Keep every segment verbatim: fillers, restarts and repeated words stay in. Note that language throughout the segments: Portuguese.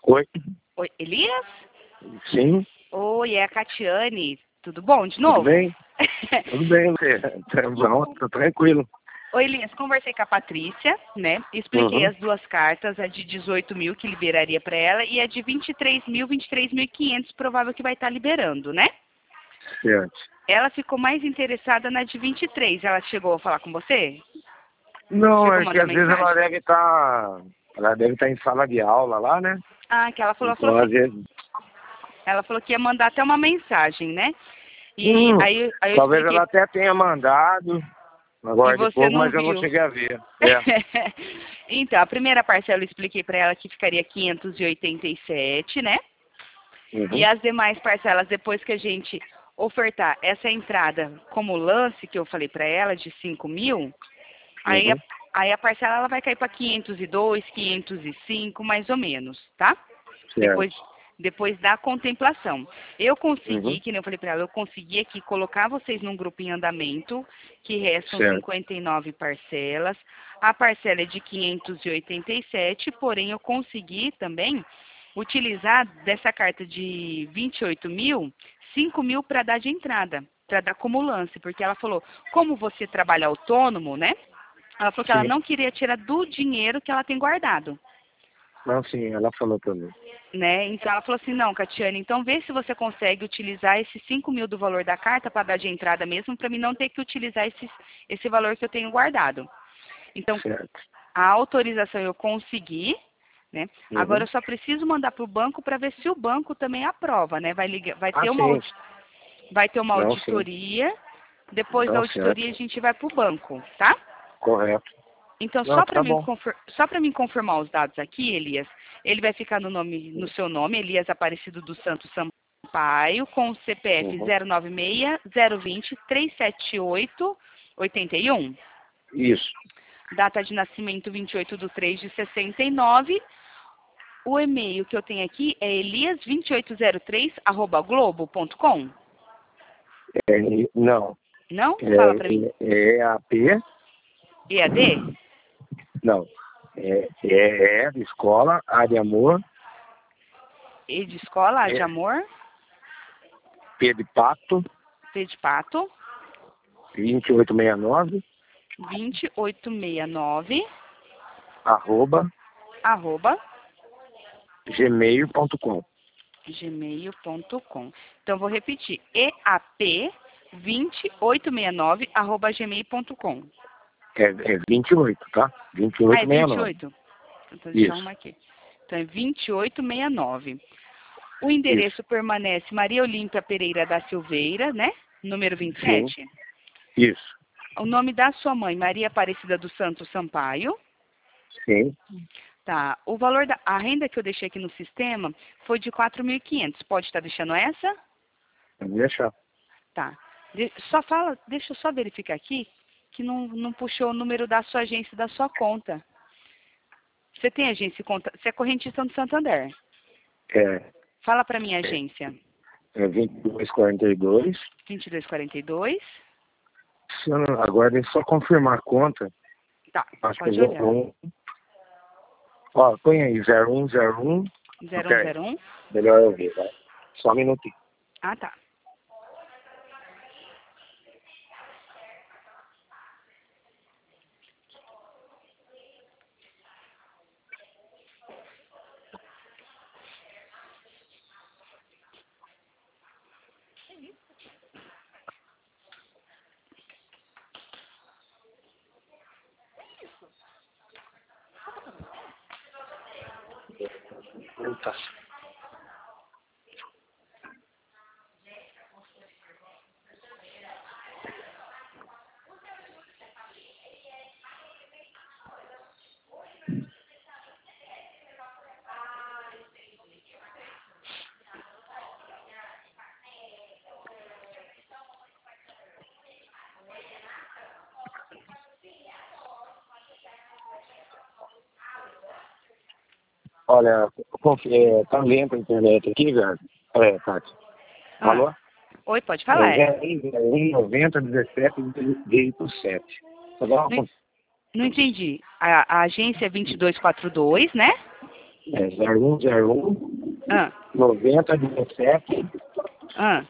Oi? Oi, Elias? Sim? Oi, é a Catiane. Tudo bom de novo? Tudo bem? Tudo bem, você? Não, tô tranquilo. Oi, Elias, conversei com a Patrícia, né? Expliquei Uhum. as duas cartas, a de dezoito mil que liberaria para ela e a de vinte e três mil, vinte e três mil e quinhentos provável que vai estar liberando, né? Certo. Ela ficou mais interessada na de vinte e três. Ela chegou a falar com você? Não, Chegou a é que mandar às vezes ela mensagem? deve estar. Ela deve estar em sala de aula lá, né? Ah, que ela falou, ela Então, falou às assim, vezes. ela falou que ia mandar até uma mensagem, né? E Hum, aí, aí eu talvez expliquei. ela até tenha mandado E agora de você pouco, não mas eu não viu. cheguei a ver. É. Então, a primeira parcela eu expliquei para ela que ficaria quinhentos e oitenta e sete, né? E Uhum. as demais parcelas, depois que a gente ofertar essa entrada como lance, que eu falei para ela, de cinco mil, aí a, Uhum. aí a parcela ela vai cair para quinhentos e dois, quinhentos e cinco, mais ou menos, tá? Depois, Certo. depois da contemplação. Eu Uhum. consegui, que nem eu falei para ela, eu consegui aqui colocar vocês num grupo em andamento, que restam Certo. cinquenta e nove parcelas. A parcela é de quinhentos e oitenta e sete, porém eu consegui também utilizar dessa carta de vinte e oito mil, cinco mil para dar de entrada, para dar como lance, porque ela falou, como você trabalha autônomo, né? Ela falou que ela Sim. não queria tirar do dinheiro que ela tem guardado. Não, sim, ela falou pra mim. Né? Então ela falou assim, não, Catiane, então vê se você consegue utilizar esses cinco mil do valor da carta para dar de entrada mesmo, para mim não ter que utilizar esses, esse valor que eu tenho guardado. Então, Certo. a autorização eu consegui, né? Agora Uhum. eu só preciso mandar para o banco para ver se o banco também aprova, né? Vai, ligar, vai, Ah, ter uma, sim. audi- vai ter uma Não, sim. auditoria, depois da Não, certo. auditoria a gente vai para o banco, tá? Correto. Então, Não, só para tá mim, bom. confir- só para mim confirmar os dados aqui, Elias, ele vai ficar no, nome, no seu nome, Elias Aparecido do Santo Sampaio, com o C P F Uhum. zero nove seis, zero dois zero, três sete oito, oito um. Isso. Data de nascimento vinte e oito de três de sessenta e nove. O e-mail que eu tenho aqui é elias vinte e oito zero três arroba globo ponto com. É, não. Não? Fala para mim. É, é E A P. E A D? Não. É, é, é de escola, A de amor, E de escola, A de P, amor, P de pato, P de pato, vinte e oito sessenta e nove, vinte e oito sessenta e nove, arroba, arroba gmail ponto com. gmail ponto com. Então, vou repetir. E A P dois oito seis nove arroba gmail ponto com. É, é vinte e oito, tá? Ah, é vinte e oito sessenta e vinte e nove. oito? Então, deixa eu Isso, arrumar aqui. Então, é vinte e oito sessenta e nove. O isso. endereço permanece Maria Olímpia Pereira da Silveira, né? Número vinte e Sim, sete. isso. O nome da sua mãe, Maria Aparecida do Santo Sampaio. Sim, Tá. O valor da a renda que eu deixei aqui no sistema foi de quatro mil e quinhentos. Pode estar deixando essa? pode deixar. Tá. De- só fala, deixa eu só verificar aqui que não, não puxou o número da sua agência e da sua conta. Você tem agência e conta? Você é correntista do Santander. É, Fala para minha agência. é vinte e dois quarenta e dois. vinte e dois quarenta e dois. Se eu não- Agora é só confirmar a conta. Tá, Acho que é pode olhar. zero um. Ó, põe aí, zero um zero um. zero um Ok, zero um. melhor eu ver, vai. Só um minutinho. Ah, tá. Puta. Olha, confi- é, tá lento a internet aqui, velho. É, Tati. Ah, Alô? oi, pode É falar. É. zero um noventa dezessete vírgula sete. Tá bom? Não, não entendi. A, a agência é vinte e dois quarenta e dois, né? É zero um zero um, Ah, noventa dezessete. ah.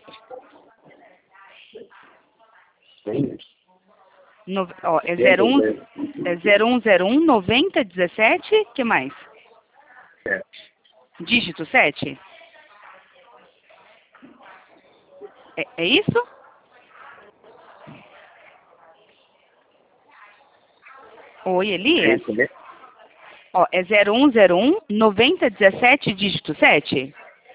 No, ó, é zero um, é zero um zero um, noventa dezessete, que mais? É. Dígito sete? É, é isso? Oi, É Elias? isso, né? Ó, é zero um zero um, noventa dezessete, dígito sete?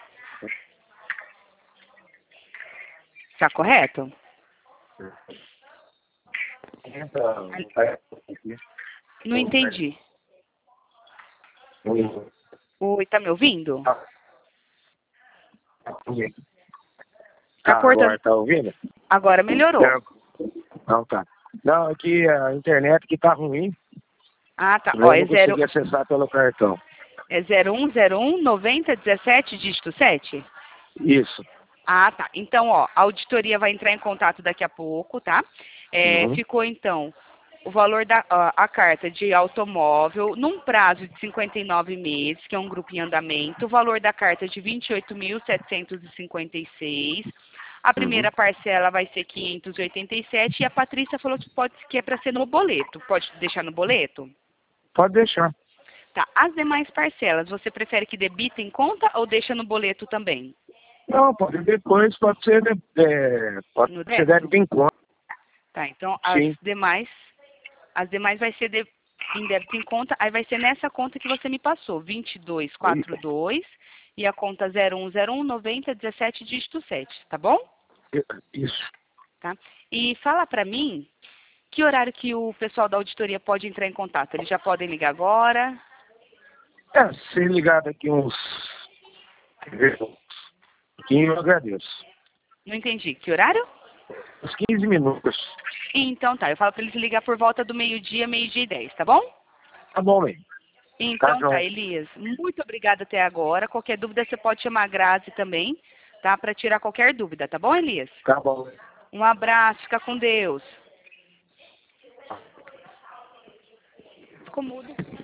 Tá correto? Não entendi. Oi, tá me ouvindo? Tá Ah, cortando. agora tá ouvindo? Agora melhorou. Não, não tá. Não, aqui a internet que tá ruim. Ah, tá. Eu Ó, é não zero, consegui acessar pelo cartão. é zero um zero um, noventa dezessete, dígito sete? Isso. Ah, tá. Então, ó, a auditoria vai entrar em contato daqui a pouco, tá? É, Uhum. ficou, então, o valor da a, a carta de automóvel num prazo de cinquenta e nove meses, que é um grupo em andamento, o valor da carta de vinte e oito mil setecentos e cinquenta e seis. A primeira Uhum. parcela vai ser quinhentos e oitenta e sete e a Patrícia falou que pode que é para ser no boleto. Pode deixar no boleto? Pode deixar. Tá. As demais parcelas, você prefere que debite em conta ou deixa no boleto também? Não, pode depois, pode ser, de- é, pode No ser débito? débito em conta. Tá, então as Sim. demais, as demais vai ser de, em débito em conta, aí vai ser nessa conta que você me passou, vinte e dois quarenta e dois e a conta zero um zero um, noventa dezessete, dígito sete, tá bom? Isso. Tá? E fala pra mim que horário que o pessoal da auditoria pode entrar em contato. Eles já podem ligar agora? É, se ligar daqui uns... um pouquinho, eu agradeço. Não entendi. Que horário? Uns quinze minutos. Então tá, eu falo pra eles ligar por volta do meio-dia, meio-dia e dez, tá bom? Tá bom, bem. Tá, Então tá, João. Elias. Muito obrigada até agora. Qualquer dúvida você pode chamar a Grazi também, tá? Para tirar qualquer dúvida, tá bom, Elias? Tá bom. Um abraço, fica com Deus. Ficou mudo.